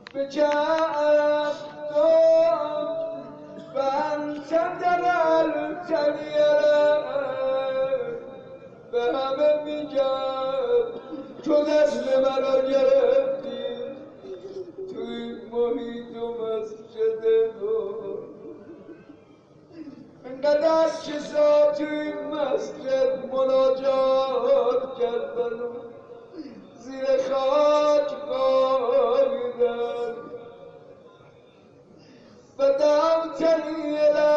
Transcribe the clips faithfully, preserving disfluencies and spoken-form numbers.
بجعب فأنت دللتني به همه میگم تو دست منو گرفتی توی محیط و مسجد نور انقدر کسا توی مسجد مناجات کردن زیر خاک خوابیدن و دعوتنی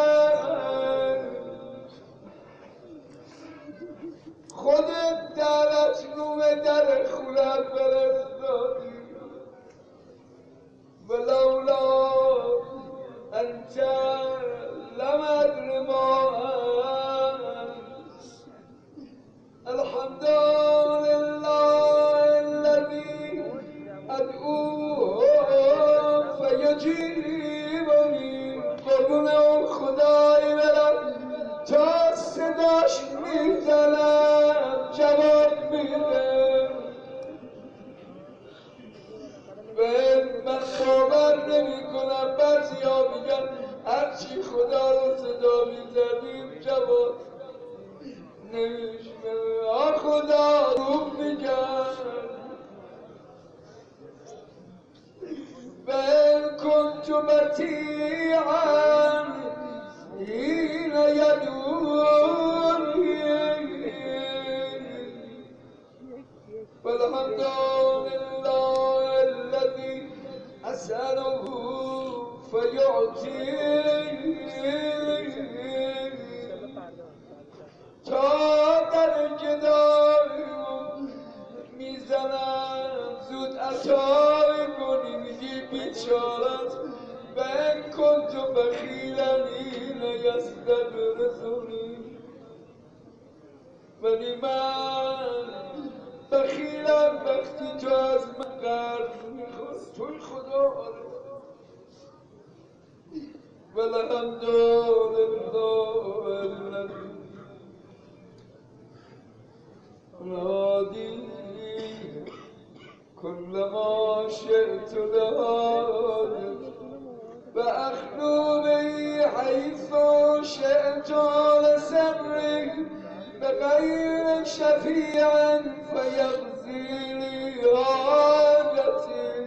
خودت دعوت نومه در خونم فرستادی ولولا انت لم ادر ما الحمد لله الذي ادعوه فیجیبنی قربون خدای برم تا صداش میزنم جواب میده من باور نمی کنم بعضی ها میگن هرچی خدا رو صدا میزنیم جواب نمیشنه آ خدا رو میگن بل کنت مطیعا حین یدونی والحمد لله الذي أسأله فيعطيني تا در گدایم میزنم زود عطای کنی میگی بیچارت بن کنت بخیلا حین یستبرزونی ولی من بخیلم وقتی تو از من قرض میخواست توی خدا آره والحمد لله الذي نادي كل ما شئت لهذا فأخلو به حيث شئت لسري بغير شفيع فيغزي لي حاجتي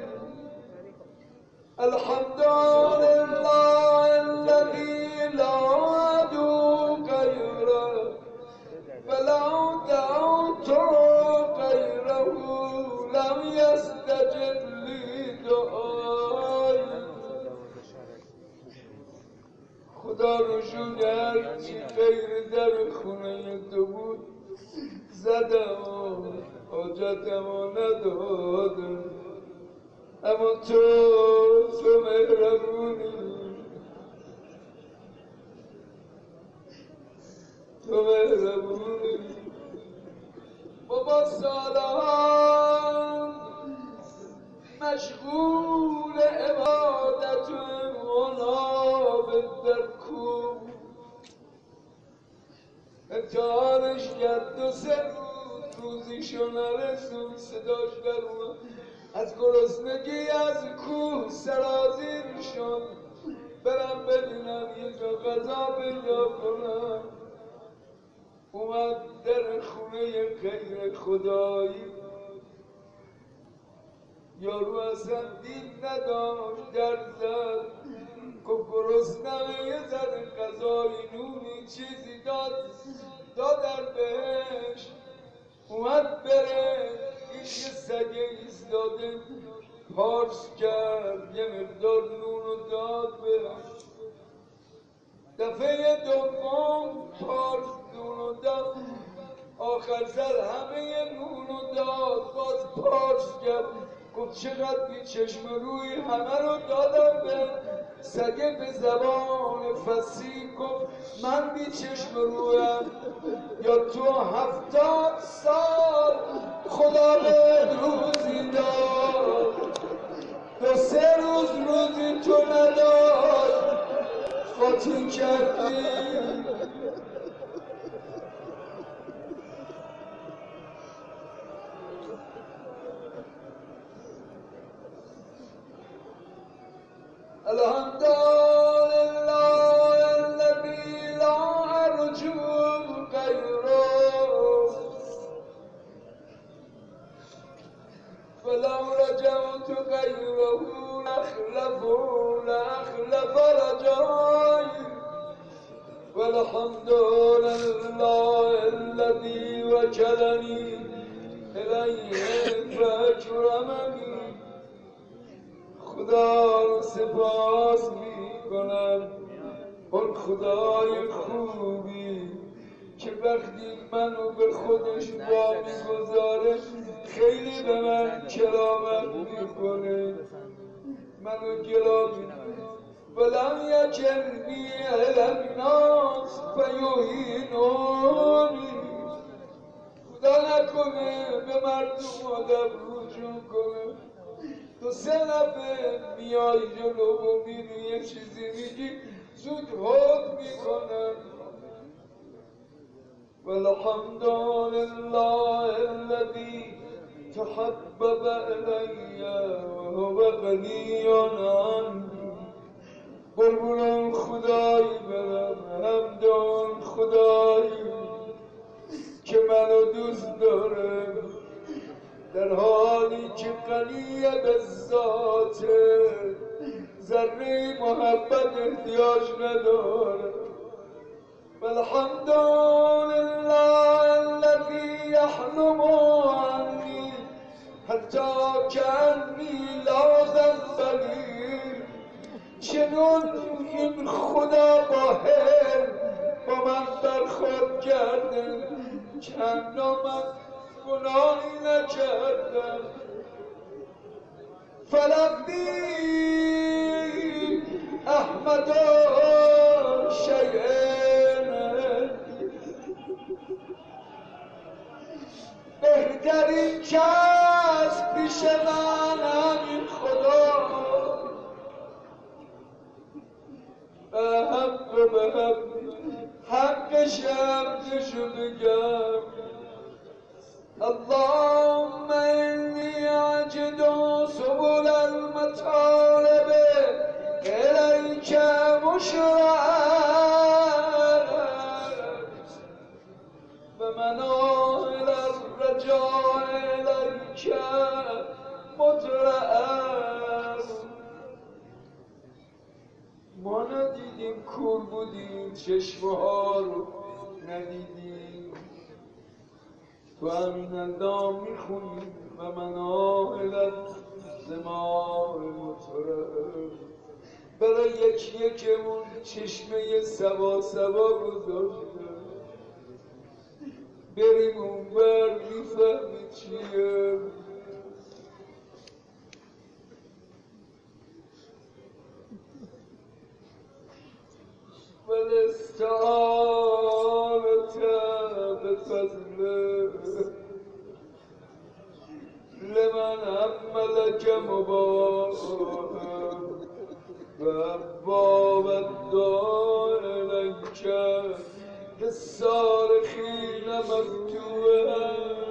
الحمد لله الذي لا أدعو غيره ولو دعوت غيره لم يستجب لي دعائي خدا رجوع هرچی غیر در خونه تو بود زدم و حاجتم و ندادم اما تو تو مهربونی تو مهربونی بابا سالها مشغول عبادت و منابت در کوه امتحانش کرد دو سه روز روزیشو نرسون صداش در اومد از گرسنگی از کوه سرازیر شد برم ببینم یه جا غذا پیدا کنم اومد در خونه غیر خدایی یارو اصلا دید نداشت در زد گفت گرسنمه یه ذره غذایی نونی چیزی داد دادن بهش اومد بره این یه سگه ایستاده پارس کرد یه مقدار نون داد بهش دفعه دوم پارس نون داد آخر سر همه نون داد باز پارس کرد گفت چقدر بی چشم روی همه رو دادم به سگه به زبان فصیح گفت من بی چشم رویم یا تو هفتاد سال خدا به روزی داد دو سه روز روزی تو نداد قاطی کردی الحمد لله الذي لا أرجو غيره فلو رجوت غيره لأخلف لأخلف رجائي والحمد لله الذي وكلني إليه فأكرمني خدا رو سپاس می کنم اون خدای خوبی که وقتی منو به خودش وامی گذاره خیلی به من کرامت میکنه منو گرامی ولم یکلنی الی الناس فیهینونی خدا نکنه به مردم آدم رجوع کنه تو سه نفه میای جلو و میری یه چیزی میگی زود حکم میکنن والحمد لله الذي تحبب الی وهو غنی عنی قربون اون خدایی برم حمد اون خدایی که منو دوست داره در حالی که غنی به ذاته ذره محبت احتیاج نداره والحمد لله الذي يحلم عني حتی کانی لا ذنبلی چنون این خدا باهر با من برخورد کرده چند من گناهی نکردم فلقی احمد شیئن بهترین کس پیش من همین خدا به حق و به حق حقش حقشو بگم اللهم إني أجد سبل المطالب إليك مشرعا بمناهل الرجاء إليك مدرعا ما ندیدیم کور بودیم چشمه ها رو ندیدیم تو همین اندام میخونی و مناهلت زمان مطرب برای یکی یکمون چشمه سوا سوا گذاشته بریم اون بر میفهمی چیه والاستعانة بفضله لمن حملك مباها وأبواب الدار إليك للصارخين مفتوحا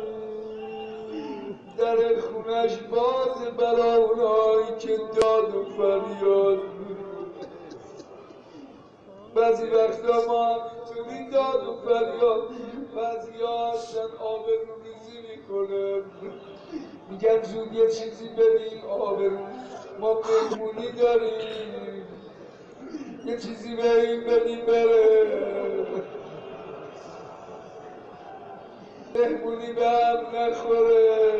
در خونش باز برای اونایی که داد و فریاد بعضی وقتا ما همینطوری داد و فریاد بعضی ها هستن آبروریزی میکنن میگن زود یه چیزی بدیم آبرو ما مهمونی داریم یه چیزی بریم بدیم بره مهمونی به هم نخوره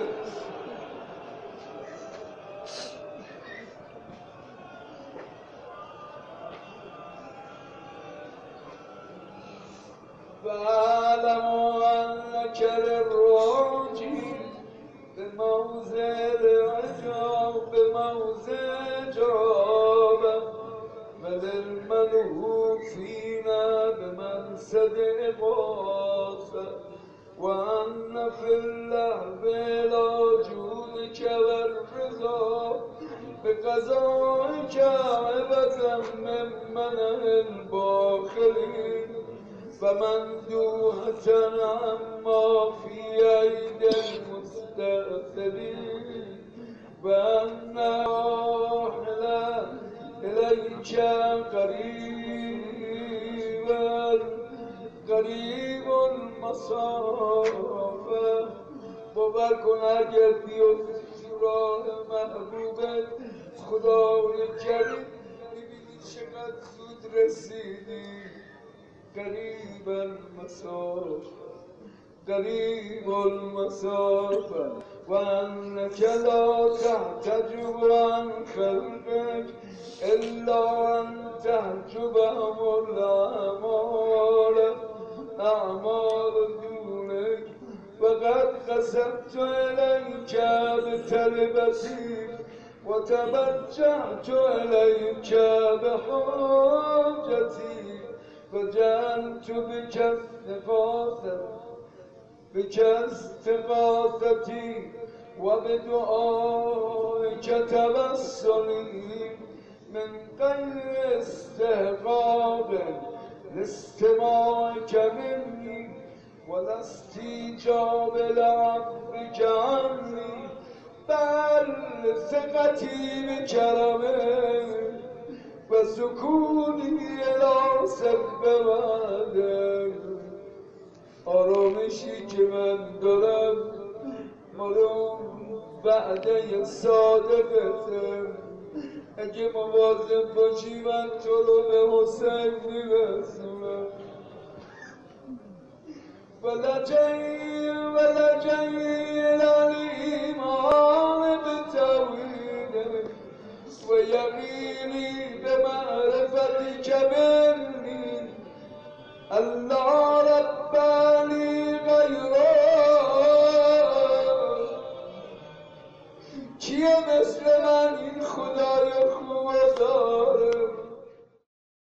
فاعلموا أنك للراجي بموضع العجاب بموضع جرابة وللملهوفين بمنسد إغاثة وأن في اللهب لا جودك والرضا بقضائك عبثا من منع الباخلين فمندوحة عما في أيدي المستأثرين وأن راحلة إليك قريبا قریب المسافه باور کن اگر بیفتی تو راه محبوبت خدای کریم میبینی چقدر زود رسیدی قریب المسافه قریب المسافه و انک لا تحتجب عن خلقک الا ان تحجبهم الاعمال اعمال دونک وقد قصدت الیک بطلبتی و توجهت الیک بحاجتی وجعلت بک استغاثة بك استغاثتي وبدعائك توسلي من غير استحقاق لاستماعك مني ولا استجاب لأمرك عني بل ثقتي بكرمك وسكوني إلى سبب وعدك آرامشی که من دارم مالون وعده صادقته اگه مواظب باشی من تو رو به حسین میرسونم ولجی ولجی الایمان بتوحیده و یقینی به معرفتی که منی الله ربانی غیره کیه مثل من این خدای